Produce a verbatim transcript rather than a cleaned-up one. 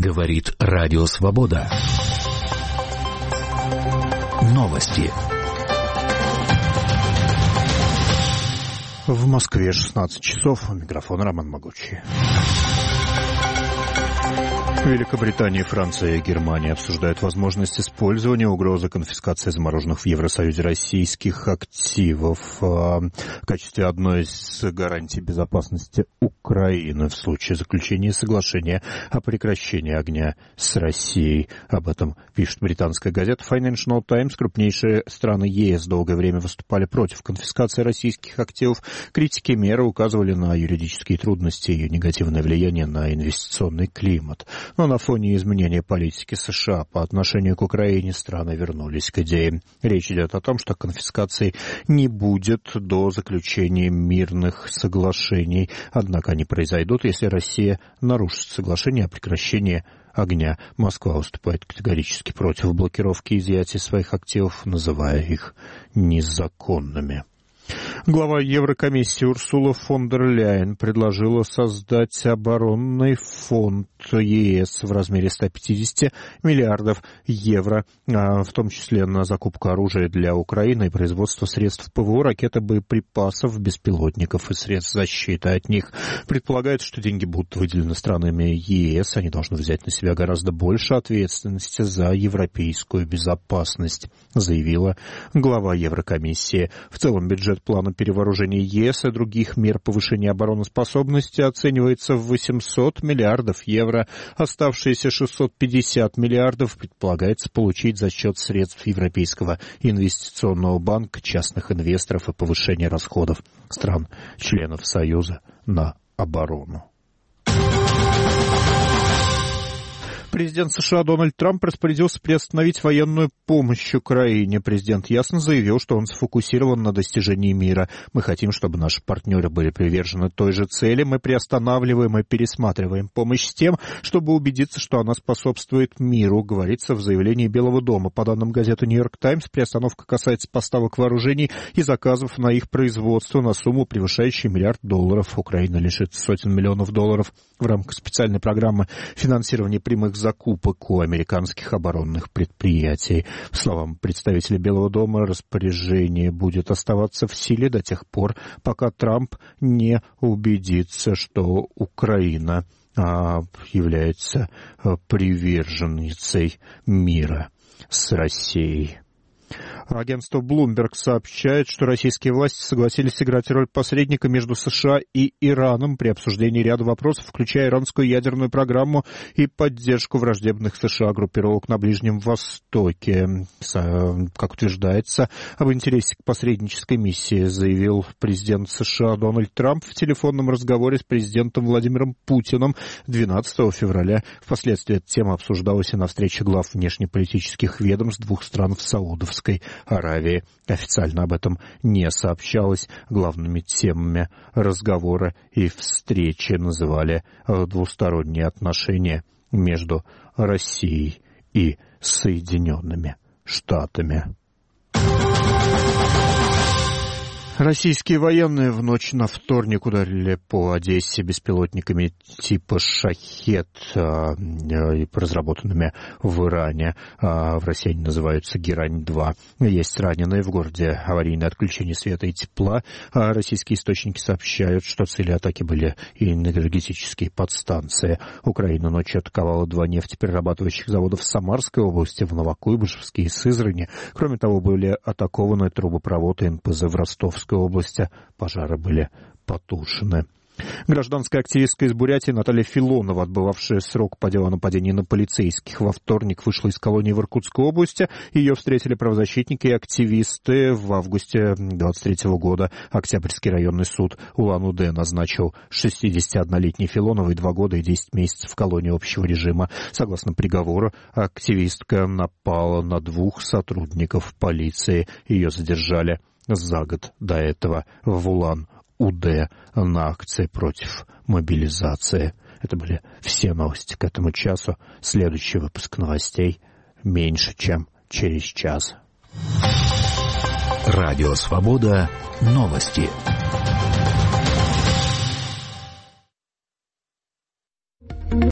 Говорит Радио Свобода. Новости. В Москве шестнадцать часов. У микрофона Роман Могучий. Великобритания, Франция и Германия обсуждают возможность использования угрозы конфискации замороженных в Евросоюзе российских активов в качестве одной из гарантий безопасности Украины в случае заключения соглашения о прекращении огня с Россией. Об этом пишет британская газета Financial Times. Крупнейшие страны ЕС долгое время выступали против конфискации российских активов. Критики меры указывали на юридические трудности и ее негативное влияние на инвестиционный климат. Но на фоне изменения политики США по отношению к Украине страны вернулись к идее. Речь идет о том, что конфискации не будет до заключения мирных соглашений. Однако они произойдут, если Россия нарушит соглашение о прекращении огня. Москва выступает категорически против блокировки изъятия своих активов, называя их незаконными. Глава Еврокомиссии Урсула фон дер Ляйен предложила создать оборонный фонд ЕС в размере ста пятидесяти миллиардов евро, в том числе на закупку оружия для Украины и производство средств ПВО, ракет и боеприпасов, беспилотников и средств защиты от них. Предполагается, что деньги будут выделены странами ЕС. Они должны взять на себя гораздо больше ответственности за европейскую безопасность, заявила глава Еврокомиссии. В целом бюджет плана перевооружения ЕС и других мер повышения обороноспособности оценивается в восемьсот миллиардов евро. Оставшиеся шестьсот пятьдесят миллиардов предполагается получить за счет средств Европейского инвестиционного банка, частных инвесторов и повышения расходов стран-членов Союза на оборону. Президент США Дональд Трамп распорядился приостановить военную помощь Украине. Президент ясно заявил, что он сфокусирован на достижении мира. Мы хотим, чтобы наши партнеры были привержены той же цели. Мы приостанавливаем и пересматриваем помощь с тем, чтобы убедиться, что она способствует миру, говорится в заявлении Белого дома. По данным газеты «Нью-Йорк Таймс», приостановка касается поставок вооружений и заказов на их производство на сумму, превышающую миллиард долларов. Украина лишится сотен миллионов долларов в рамках специальной программы финансирования прямых закупок у американских оборонных предприятий. По словам представителя Белого дома, распоряжение будет оставаться в силе до тех пор, пока Трамп не убедится, что Украина а, является а, приверженницей мира с Россией. Агентство Bloomberg сообщает, что российские власти согласились играть роль посредника между США и Ираном при обсуждении ряда вопросов, включая иранскую ядерную программу и поддержку враждебных США группировок на Ближнем Востоке. Как утверждается, об интересе к посреднической миссии заявил президент США Дональд Трамп в телефонном разговоре с президентом Владимиром Путиным двенадцатого февраля. Впоследствии эта тема обсуждалась и на встрече глав внешнеполитических ведомств двух стран в Саудовской Аравии. Официально об этом не сообщалось. Главными темами разговора и встречи называли двусторонние отношения между Россией и Соединенными Штатами. Российские военные в ночь на вторник ударили по Одессе беспилотниками типа «Шахед», разработанными в Иране. В России они называются «Герань-два». Есть раненые. В городе аварийное отключение света и тепла. Российские источники сообщают, что цели атаки были энергетические подстанции. Украина ночью атаковала два нефтеперерабатывающих завода в Самарской области, в Новокуйбышевске и Сызрани. Кроме того, были атакованы трубопровод и эн пэ зэ в Ростовской области. Пожары были потушены. Гражданская активистка из Бурятии Наталья Филонова, отбывавшая срок по делу о нападении на полицейских, во вторник вышла из колонии в Иркутской области. Ее встретили правозащитники и активисты. В августе двадцать третьего года Октябрьский районный суд Улан-Удэ назначил шестидесятиоднолетней Филоновой два года и десять месяцев в колонии общего режима. Согласно приговору, активистка напала на двух сотрудников полиции. Ее задержали за год до этого в Улан-Удэ на акции против мобилизации. Это были все новости к этому часу. Следующий выпуск новостей меньше, чем через час. Радио Свобода. Новости.